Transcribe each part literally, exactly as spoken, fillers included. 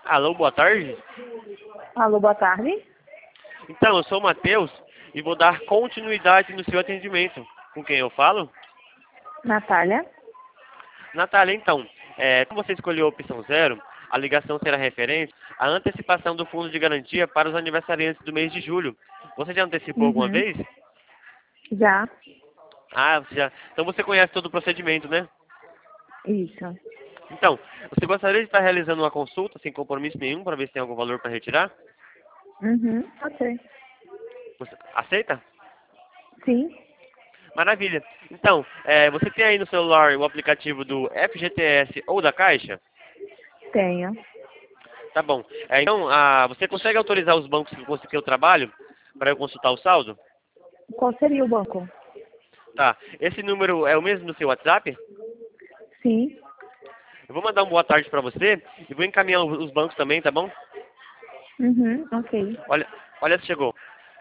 Alô, boa tarde. Alô, boa tarde. Então, eu sou o Matheus e vou dar continuidade no seu atendimento. Com quem eu falo? Natália. Natália, então, é, como você escolheu a opção zero, a ligação será referente à antecipação do fundo de garantia para os aniversariantes do mês de julho. Você já antecipou alguma Uhum. vez? Já. Ah, você já. Então você conhece todo o procedimento, né? Isso. Então, você gostaria de estar realizando uma consulta sem compromisso nenhum para ver se tem algum valor para retirar? Uhum. Ok. Você aceita? Sim. Maravilha. Então, é, você tem aí no celular o aplicativo do F G T S ou da Caixa? Tenho. Tá bom. É, então, ah, você consegue autorizar os bancos que você que eu trabalho para eu consultar o saldo? Qual seria o banco? Tá. Esse número é o mesmo do seu WhatsApp? Sim. Eu vou mandar uma boa tarde para você e vou encaminhar os os bancos também, tá bom? Uhum. Ok. Olha, olha se chegou.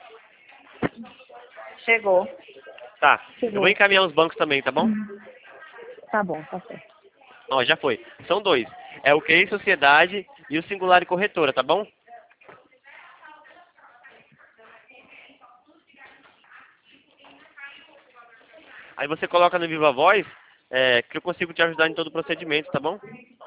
Chegou. Tá. Eu vou Chegou. encaminhar os bancos também, tá bom? Uhum. Tá bom, tá certo. Ó, já foi. São dois. É o Q I Sociedade e o Singular Corretora, tá bom? Aí você coloca no Viva Voz, é, que eu consigo te ajudar em todo o procedimento, tá bom?